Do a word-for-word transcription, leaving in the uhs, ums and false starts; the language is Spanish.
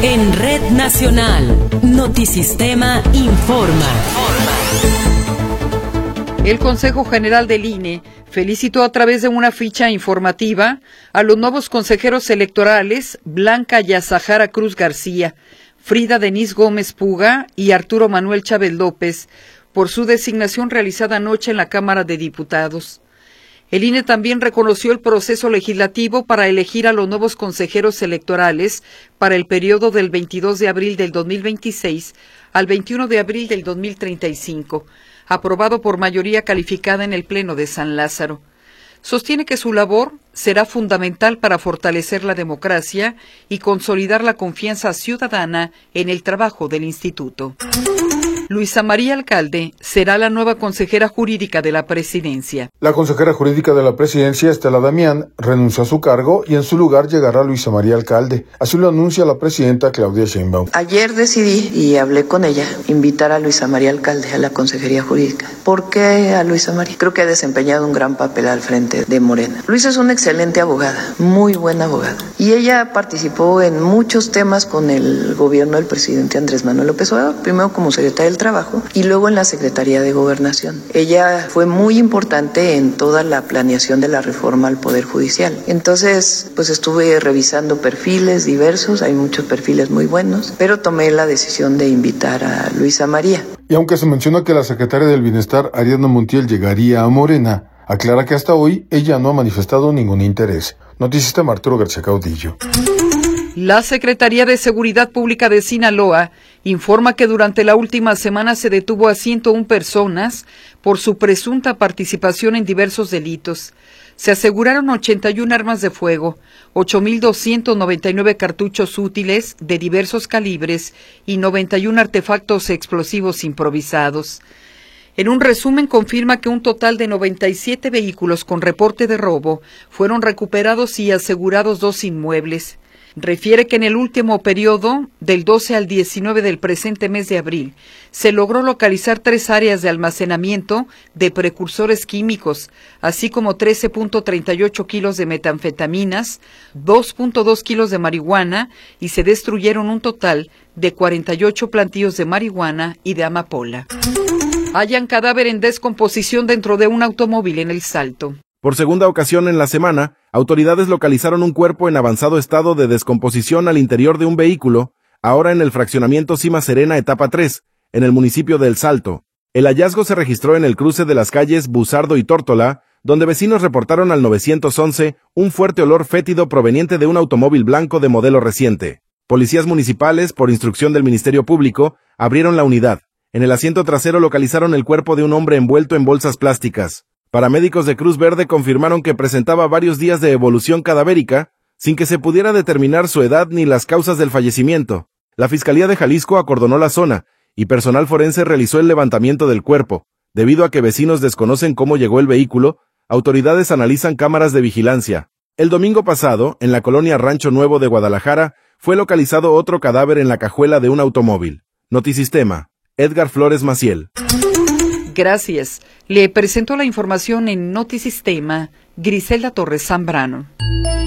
En Red Nacional, Notisistema informa. El Consejo General del I N E felicitó a través de una ficha informativa a los nuevos consejeros electorales Blanca Yazahara Cruz García, Frida Denise Gómez Puga y Arturo Manuel Chávez López por su designación realizada anoche en la Cámara de Diputados. El I N E también reconoció el proceso legislativo para elegir a los nuevos consejeros electorales para el periodo del veintidós de abril del dos mil veintiséis al veintiuno de abril del dos mil treinta y cinco, aprobado por mayoría calificada en el Pleno de San Lázaro. Sostiene que su labor será fundamental para fortalecer la democracia y consolidar la confianza ciudadana en el trabajo del instituto. Luisa María Alcalde será la nueva consejera jurídica de la presidencia. La consejera jurídica de la presidencia, Estela Damián, renunció a su cargo y en su lugar llegará Luisa María Alcalde. Así lo anuncia la presidenta Claudia Sheinbaum. Ayer decidí, y hablé con ella, invitar a Luisa María Alcalde a la consejería jurídica. ¿Por qué a Luisa María? Creo que ha desempeñado un gran papel al frente de Morena. Luisa es una excelente abogada, muy buena abogada. Y ella participó en muchos temas con el gobierno del presidente Andrés Manuel López Obrador, primero como secretaria del Trabajo y luego en la Secretaría de Gobernación. Ella fue muy importante en toda la planeación de la reforma al Poder Judicial. Entonces, pues estuve revisando perfiles diversos, hay muchos perfiles muy buenos, pero tomé la decisión de invitar a Luisa María. Y aunque se menciona que la secretaria del Bienestar, Ariadna Montiel, llegaría a Morena, aclara que hasta hoy ella no ha manifestado ningún interés. Notisistema Arturo García Caudillo. La Secretaría de Seguridad Pública de Sinaloa informa que durante la última semana se detuvo a ciento una personas por su presunta participación en diversos delitos. Se aseguraron ochenta y una armas de fuego, ocho mil doscientos noventa y nueve cartuchos útiles de diversos calibres y noventa y uno artefactos explosivos improvisados. En un resumen, confirma que un total de noventa y siete vehículos con reporte de robo fueron recuperados y asegurados dos inmuebles. Refiere que en el último periodo, del doce al diecinueve del presente mes de abril, se logró localizar tres áreas de almacenamiento de precursores químicos, así como trece punto treinta y ocho kilos de metanfetaminas, dos punto dos kilos de marihuana y se destruyeron un total de cuarenta y ocho plantíos de marihuana y de amapola. Hallan cadáver en descomposición dentro de un automóvil en El Salto. Por segunda ocasión en la semana, autoridades localizaron un cuerpo en avanzado estado de descomposición al interior de un vehículo, ahora en el fraccionamiento Cima Serena etapa tres, en el municipio de El Salto. El hallazgo se registró en el cruce de las calles Busardo y Tórtola, donde vecinos reportaron al nueve once un fuerte olor fétido proveniente de un automóvil blanco de modelo reciente. Policías municipales, por instrucción del Ministerio Público, abrieron la unidad. En el asiento trasero localizaron el cuerpo de un hombre envuelto en bolsas plásticas. Paramédicos de Cruz Verde confirmaron que presentaba varios días de evolución cadavérica, sin que se pudiera determinar su edad ni las causas del fallecimiento. La Fiscalía de Jalisco acordonó la zona, y personal forense realizó el levantamiento del cuerpo. Debido a que vecinos desconocen cómo llegó el vehículo, autoridades analizan cámaras de vigilancia. El domingo pasado, en la colonia Rancho Nuevo de Guadalajara, fue localizado otro cadáver en la cajuela de un automóvil. Notisistema, Edgar Flores Maciel. Gracias. Le presento la información en Notisistema, Griselda Torres Zambrano.